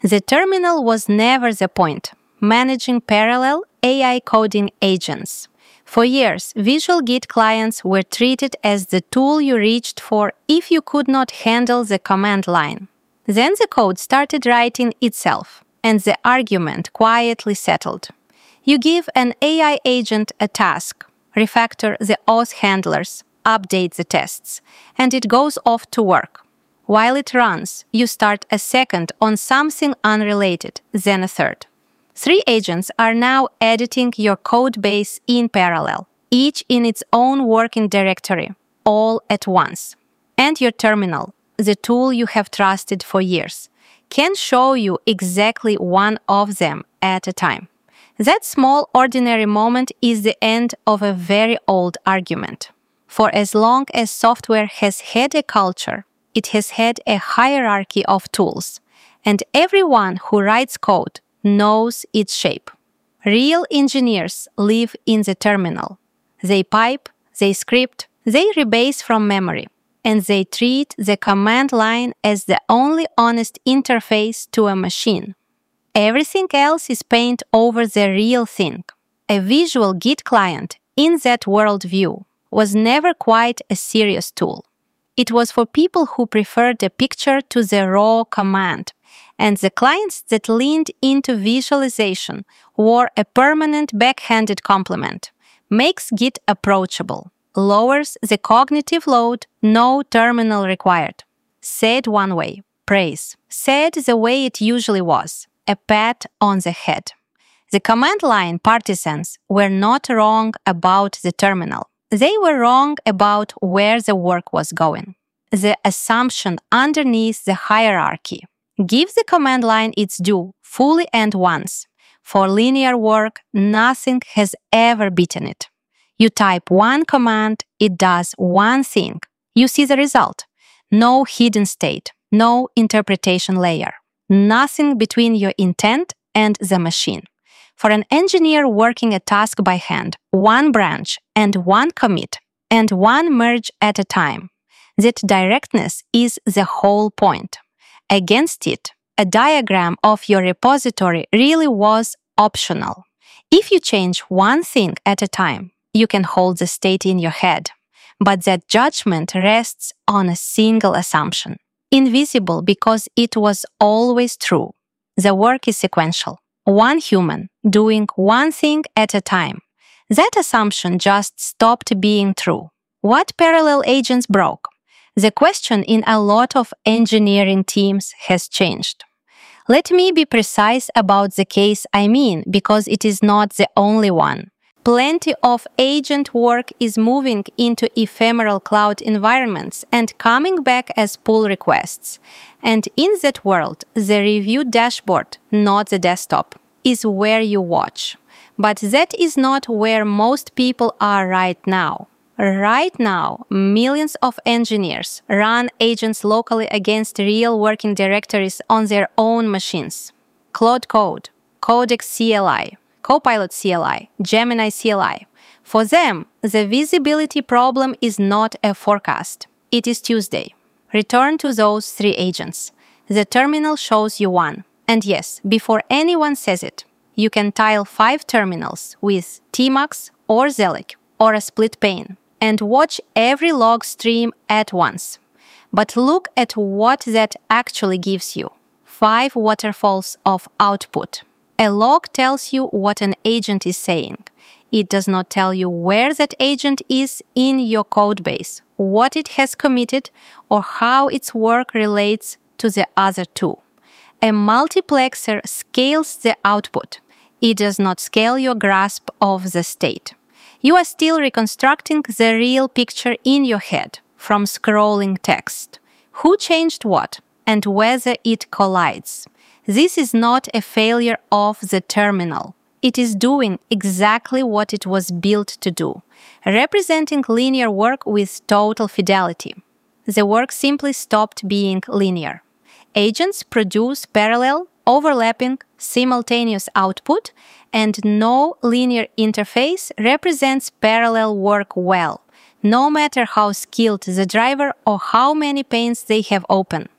The terminal was never the point. Managing parallel AI coding agents. For years, Visual Git clients were treated as the tool you reached for if you could not handle the command line. Then the code started writing itself, and the argument quietly settled. You give an AI agent a task, refactor the auth handlers, update the tests, and it goes off to work. While it runs, you start a second on something unrelated, then a third. 3 agents are now editing your code base in parallel, each in its own working directory, all at once. And your terminal, the tool you have trusted for years, can show you exactly one of them at a time. That small ordinary moment is the end of a very old argument. For as long as software has had a culture, it has had a hierarchy of tools, and everyone who writes code knows its shape. Real engineers live in the terminal. They pipe, they script, they rebase from memory, and they treat the command line as the only honest interface to a machine. Everything else is paint over the real thing. A Visual Git client, in that worldview, was never quite a serious tool. It was for people who preferred a picture to the raw command, and the clients that leaned into visualization wore a permanent backhanded compliment. Makes Git approachable, lowers the cognitive load, no terminal required. Said one way, praise. Said the way it usually was, a pat on the head. The command line partisans were not wrong about the terminal. They were wrong about where the work was going. The assumption underneath the hierarchy. Give the command line its due, fully and once. For linear work, nothing has ever beaten it. You type one command, it does one thing. You see the result. No hidden state, no interpretation layer. Nothing between your intent and the machine. For an engineer working a task by hand, one branch and one commit, and one merge at a time. That directness is the whole point. Against it, a diagram of your repository really was optional. If you change one thing at a time, you can hold the state in your head. But that judgment rests on a single assumption. Invisible because it was always true. The work is sequential. One human doing one thing at a time. That assumption just stopped being true. What parallel agents broke? The question in a lot of engineering teams has changed. Let me be precise about the case I mean, because it is not the only one. Plenty of agent work is moving into ephemeral cloud environments and coming back as pull requests. And in that world, the review dashboard, not the desktop, is where you watch. But that is not where most people are right now. Right now, millions of engineers run agents locally against real working directories on their own machines. Claude Code, Codex CLI, Copilot CLI, Gemini CLI. For them, the visibility problem is not a forecast. It is Tuesday. Return to those 3 agents. The terminal shows you one. And yes, before anyone says it, you can tile 5 terminals with Tmux or Zelek or a split pane and watch every log stream at once. But look at what that actually gives you. 5 waterfalls of output. A log tells you what an agent is saying. It does not tell you where that agent is in your code base, what it has committed, or how its work relates to the other 2. A multiplexer scales the output. It does not scale your grasp of the state. You are still reconstructing the real picture in your head from scrolling text. Who changed what, and whether it collides. This is not a failure of the terminal. It is doing exactly what it was built to do, representing linear work with total fidelity. The work simply stopped being linear. Agents produce parallel, overlapping, simultaneous output, and no linear interface represents parallel work well, no matter how skilled the driver or how many panes they have open.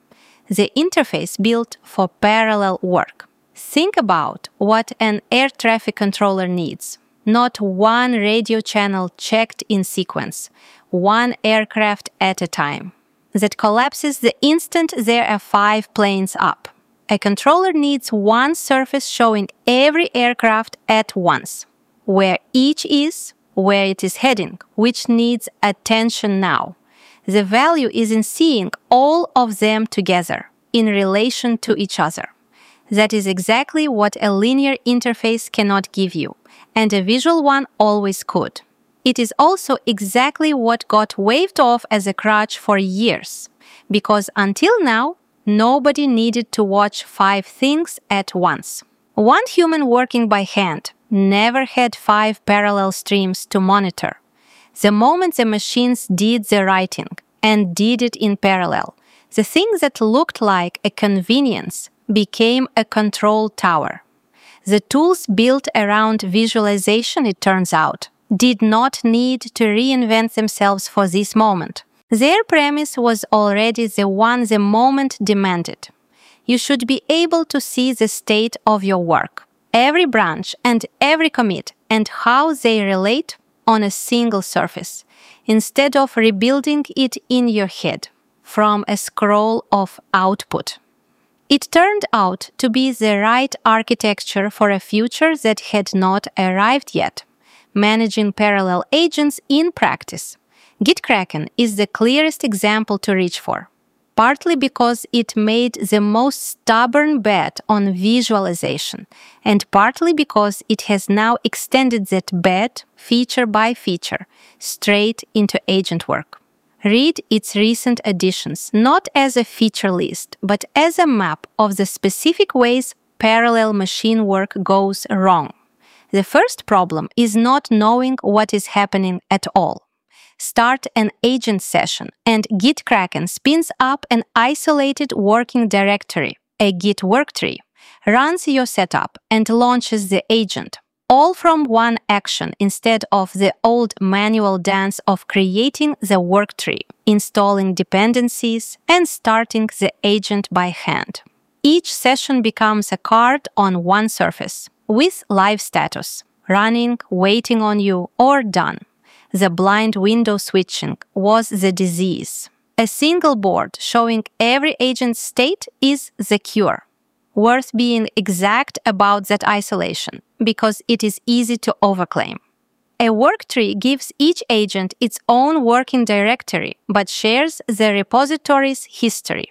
the interface built for parallel work. Think about what an air traffic controller needs. Not one radio channel checked in sequence, one aircraft at a time. That collapses the instant there are 5 planes up. A controller needs one surface showing every aircraft at once, where each is, where it is heading, which needs attention now. The value is in seeing all of them together, in relation to each other. That is exactly what a linear interface cannot give you, and a visual one always could. It is also exactly what got waved off as a crutch for years, because until now, nobody needed to watch 5 things at once. One human working by hand never had 5 parallel streams to monitor. The moment the machines did the writing, and did it in parallel, the thing that looked like a convenience became a control tower. The tools built around visualization, it turns out, did not need to reinvent themselves for this moment. Their premise was already the one the moment demanded. You should be able to see the state of your work, every branch and every commit, and how they relate on a single surface, instead of rebuilding it in your head from a scroll of output. It turned out to be the right architecture for a future that had not arrived yet. Managing parallel agents in practice. Gitkraken is the clearest example to reach for, partly because it made the most stubborn bet on visualization, and partly because it has now extended that bet, feature by feature, straight into agent work. Read its recent additions not as a feature list, but as a map of the specific ways parallel machine work goes wrong. The first problem is not knowing what is happening at all. Start an agent session, and Gitkraken spins up an isolated working directory, a Git worktree, runs your setup, and launches the agent, all from one action instead of the old manual dance of creating the worktree, installing dependencies, and starting the agent by hand. Each session becomes a card on one surface, with live status, running, waiting on you, or done. The blind window switching was the disease. A single board showing every agent's state is the cure. Worth being exact about that isolation, because it is easy to overclaim. A worktree gives each agent its own working directory, but shares the repository's history.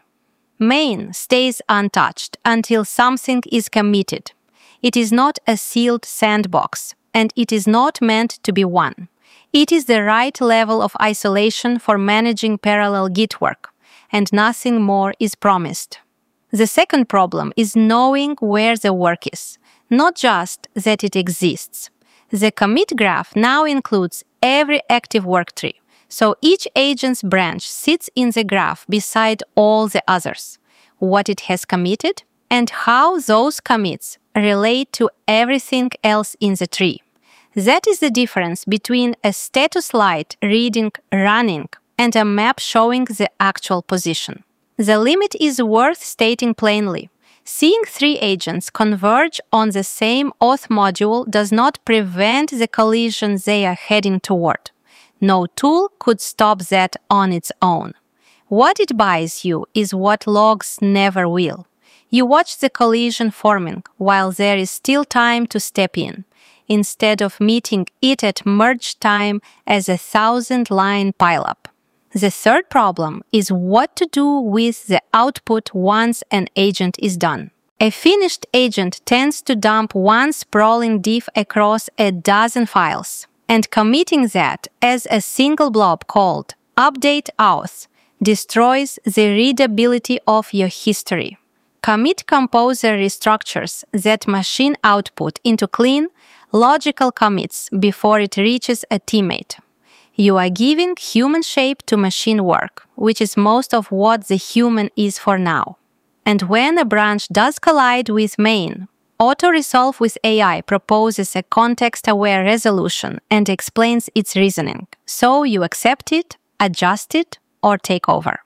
Main stays untouched until something is committed. It is not a sealed sandbox, and it is not meant to be one. It is the right level of isolation for managing parallel Git work, and nothing more is promised. The second problem is knowing where the work is, not just that it exists. The commit graph now includes every active worktree, so each agent's branch sits in the graph beside all the others, what it has committed, and how those commits relate to everything else in the tree. That is the difference between a status light reading running and a map showing the actual position. The limit is worth stating plainly. Seeing 3 agents converge on the same auth module does not prevent the collision they are heading toward. No tool could stop that on its own. What it buys you is what logs never will. You watch the collision forming while there is still time to step in, instead of meeting it at merge time as a 1,000-line pileup. The third problem is what to do with the output once an agent is done. A finished agent tends to dump one sprawling diff across a dozen files, and committing that as a single blob called update auth destroys the readability of your history. Commit Composer restructures that machine output into clean, logical commits before it reaches a teammate. You are giving human shape to machine work, which is most of what the human is for now. And when a branch does collide with main, AutoResolve with AI proposes a context-aware resolution and explains its reasoning, so you accept it, adjust it, or take over.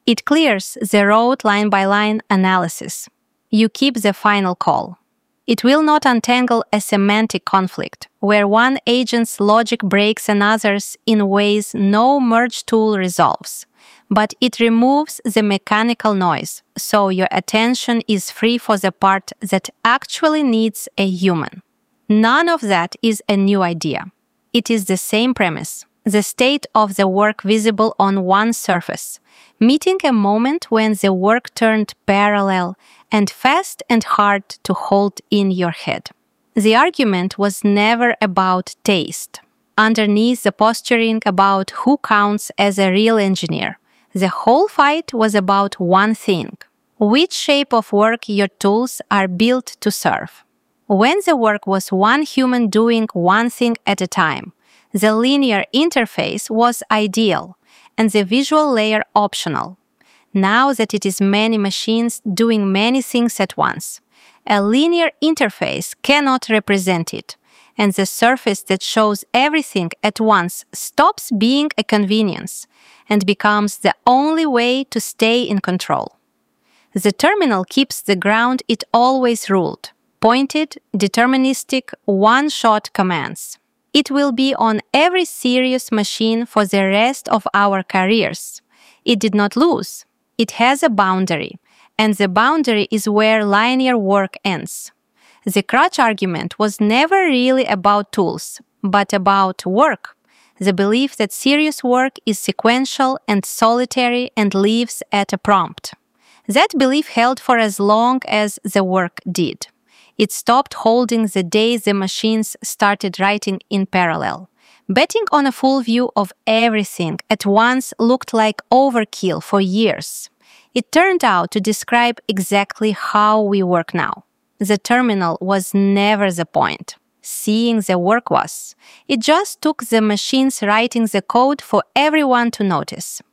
It clears the road line-by-line analysis. You keep the final call. It will not untangle a semantic conflict, where one agent's logic breaks another's in ways no merge tool resolves. But it removes the mechanical noise, so your attention is free for the part that actually needs a human. None of that is a new idea. It is the same premise, the state of the work visible on one surface, meeting a moment when the work turned parallel and fast and hard to hold in your head. The argument was never about taste. Underneath the posturing about who counts as a real engineer, the whole fight was about one thing: which shape of work your tools are built to serve. When the work was one human doing one thing at a time, the linear interface was ideal and the visual layer optional. Now that it is many machines doing many things at once, a linear interface cannot represent it, and the surface that shows everything at once stops being a convenience and becomes the only way to stay in control. The terminal keeps the ground it always ruled: pointed, deterministic, one-shot commands. It will be on every serious machine for the rest of our careers. It did not lose. It has a boundary, and the boundary is where linear work ends. The crutch argument was never really about tools, but about work, the belief that serious work is sequential and solitary and lives at a prompt. That belief held for as long as the work did. It stopped holding the day the machines started writing in parallel. Betting on a full view of everything at once looked like overkill for years. It turned out to describe exactly how we work now. The terminal was never the point. Seeing the work was. It just took the machines writing the code for everyone to notice.